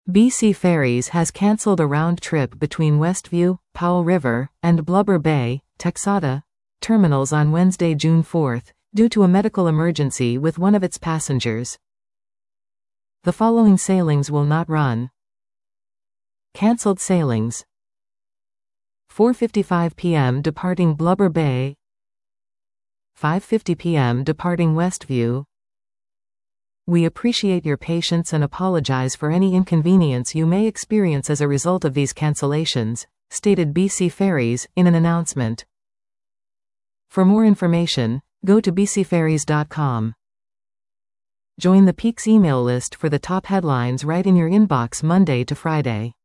BC Ferries has cancelled a round trip between Westview, Powell River, and Blubber Bay, Texada terminals on Wednesday, June 4, due to a medical emergency with one of its passengers. The following sailings will not run. Cancelled sailings: 4:55 p.m. departing Blubber Bay, 5:50 p.m. departing Westview. We appreciate your patience and apologize for any inconvenience you may experience as a result of these cancellations, stated BC Ferries in an announcement. For more information, go to bcferries.com. Join the Peaks email list for the top headlines right in your inbox Monday to Friday.